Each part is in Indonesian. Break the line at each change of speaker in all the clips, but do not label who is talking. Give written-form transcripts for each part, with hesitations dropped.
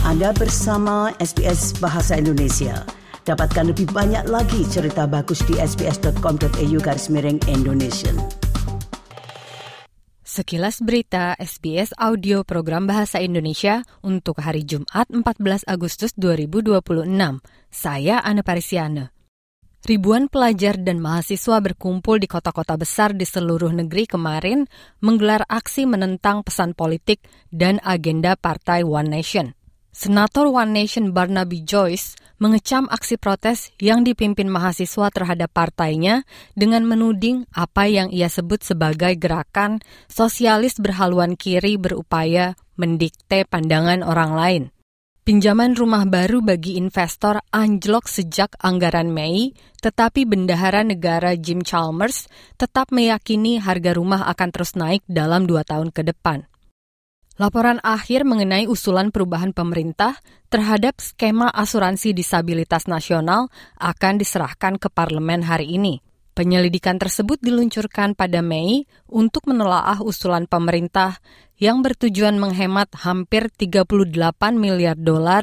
Anda bersama SBS Bahasa Indonesia. Dapatkan lebih banyak lagi cerita bagus di sbs.com.au/Indonesian.
Sekilas berita SBS Audio Program Bahasa Indonesia untuk hari Jumat 14 Agustus 2026. Saya Ana Parisiana. Ribuan pelajar dan mahasiswa berkumpul di kota-kota besar di seluruh negeri kemarin menggelar aksi menentang pesan politik dan agenda partai One Nation. Senator One Nation Barnaby Joyce mengecam aksi protes yang dipimpin mahasiswa terhadap partainya dengan menuding apa yang ia sebut sebagai gerakan sosialis berhaluan kiri berupaya mendikte pandangan orang lain. Pinjaman rumah baru bagi investor anjlok sejak anggaran Mei, tetapi Bendahara Negara Jim Chalmers tetap meyakini harga rumah akan terus naik dalam 2 tahun ke depan. Laporan akhir mengenai usulan perubahan pemerintah terhadap skema asuransi disabilitas nasional akan diserahkan ke parlemen hari ini. Penyelidikan tersebut diluncurkan pada Mei untuk menelaah usulan pemerintah yang bertujuan menghemat hampir $38 miliar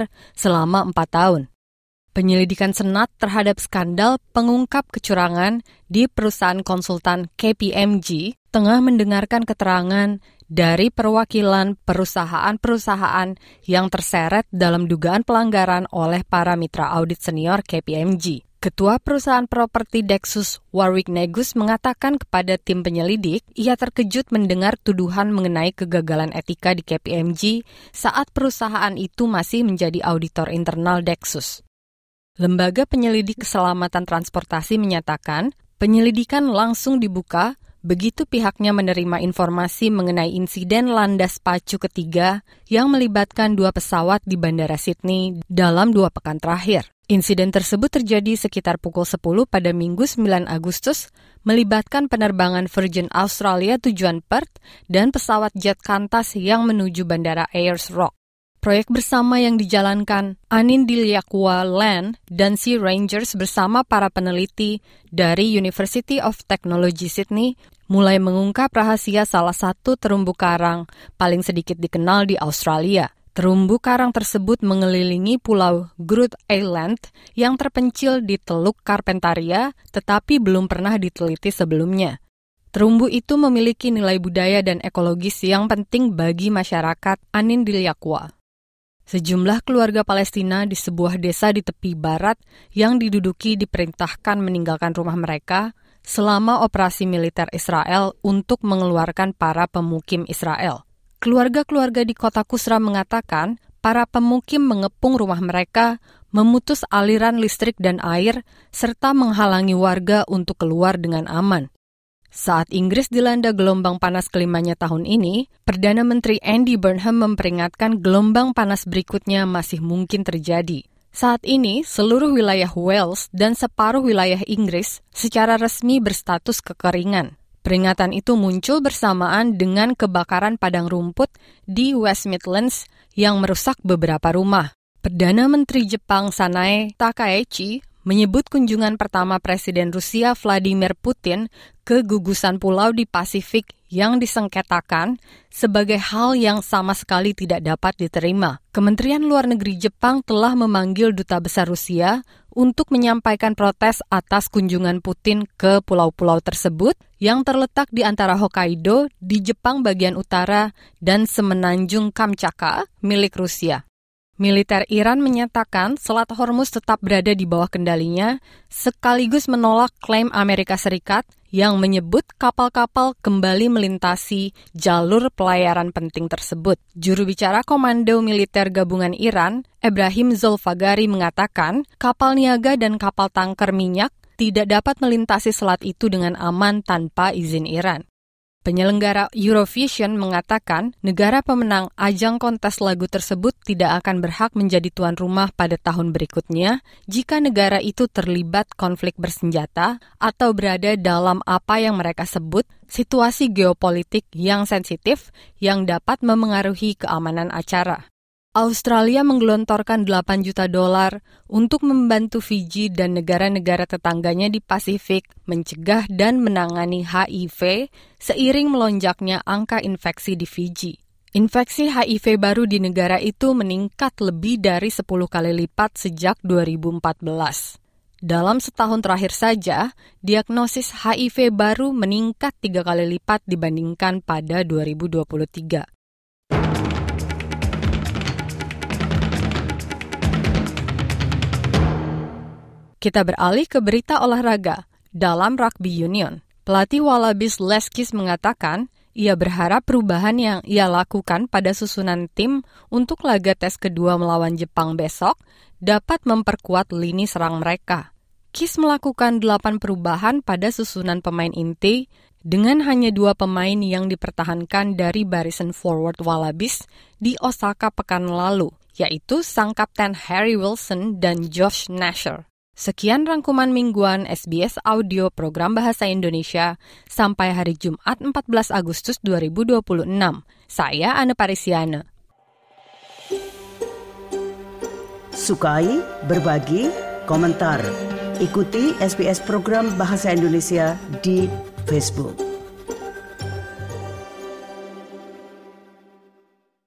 selama 4 tahun. Penyelidikan Senat terhadap skandal pengungkap kecurangan di perusahaan konsultan KPMG tengah mendengarkan keterangan dari perwakilan perusahaan-perusahaan yang terseret dalam dugaan pelanggaran oleh para mitra audit senior KPMG. Ketua perusahaan properti Dexus Warwick Negus mengatakan kepada tim penyelidik, ia terkejut mendengar tuduhan mengenai kegagalan etika di KPMG saat perusahaan itu masih menjadi auditor internal Dexus. Lembaga Penyelidik Keselamatan Transportasi menyatakan, penyelidikan langsung dibuka begitu pihaknya menerima informasi mengenai insiden landas pacu ketiga yang melibatkan 2 pesawat di Bandara Sydney dalam 2 pekan terakhir. Insiden tersebut terjadi sekitar pukul 10 pada Minggu 9 Agustus, melibatkan penerbangan Virgin Australia tujuan Perth dan pesawat jet Qantas yang menuju Bandara Ayers Rock. Proyek bersama yang dijalankan Anindyakuwa Land dan Sea Rangers bersama para peneliti dari University of Technology Sydney mulai mengungkap rahasia salah satu terumbu karang paling sedikit dikenal di Australia. Terumbu karang tersebut mengelilingi pulau Groote Eylandt yang terpencil di Teluk Carpentaria, tetapi belum pernah diteliti sebelumnya. Terumbu itu memiliki nilai budaya dan ekologis yang penting bagi masyarakat Anindyakuwa. Sejumlah keluarga Palestina di sebuah desa di tepi barat yang diduduki diperintahkan meninggalkan rumah mereka selama operasi militer Israel untuk mengeluarkan para pemukim Israel. Keluarga-keluarga di kota Kusra mengatakan para pemukim mengepung rumah mereka, memutus aliran listrik dan air, serta menghalangi warga untuk keluar dengan aman. Saat Inggris dilanda gelombang panas kelimanya tahun ini, Perdana Menteri Andy Burnham memperingatkan gelombang panas berikutnya masih mungkin terjadi. Saat ini, seluruh wilayah Wales dan separuh wilayah Inggris secara resmi berstatus kekeringan. Peringatan itu muncul bersamaan dengan kebakaran padang rumput di West Midlands yang merusak beberapa rumah. Perdana Menteri Jepang Sanae Takaichi menyebut kunjungan pertama Presiden Rusia Vladimir Putin ke gugusan pulau di Pasifik yang disengketakan sebagai hal yang sama sekali tidak dapat diterima. Kementerian Luar Negeri Jepang telah memanggil Duta Besar Rusia untuk menyampaikan protes atas kunjungan Putin ke pulau-pulau tersebut yang terletak di antara Hokkaido di Jepang bagian utara dan semenanjung Kamchatka milik Rusia. Militer Iran menyatakan Selat Hormuz tetap berada di bawah kendalinya, sekaligus menolak klaim Amerika Serikat yang menyebut kapal-kapal kembali melintasi jalur pelayaran penting tersebut. Juru bicara Komando Militer Gabungan Iran, Ebrahim Zolfagari mengatakan kapal niaga dan kapal tangker minyak tidak dapat melintasi selat itu dengan aman tanpa izin Iran. Penyelenggara Eurovision mengatakan negara pemenang ajang kontes lagu tersebut tidak akan berhak menjadi tuan rumah pada tahun berikutnya jika negara itu terlibat konflik bersenjata atau berada dalam apa yang mereka sebut situasi geopolitik yang sensitif yang dapat memengaruhi keamanan acara. Australia menggelontorkan $8 juta untuk membantu Fiji dan negara-negara tetangganya di Pasifik mencegah dan menangani HIV seiring melonjaknya angka infeksi di Fiji. Infeksi HIV baru di negara itu meningkat lebih dari 10 kali lipat sejak 2014. Dalam setahun terakhir saja, diagnosis HIV baru meningkat 3 kali lipat dibandingkan pada 2023. Kita beralih ke berita olahraga. Dalam rugby union, pelatih Wallabies Les Kiss mengatakan ia berharap perubahan yang ia lakukan pada susunan tim untuk laga tes kedua melawan Jepang besok dapat memperkuat lini serang mereka. Kiss melakukan 8 perubahan pada susunan pemain inti dengan hanya 2 pemain yang dipertahankan dari barisan forward Wallabies di Osaka pekan lalu, yaitu sang kapten Harry Wilson dan Josh Nasher. Sekian rangkuman mingguan SBS Audio Program Bahasa Indonesia sampai hari Jumat 14 Agustus 2026. Saya Anne Parisiana.
Sukai, berbagi, komentar. Ikuti SBS Program Bahasa Indonesia di Facebook.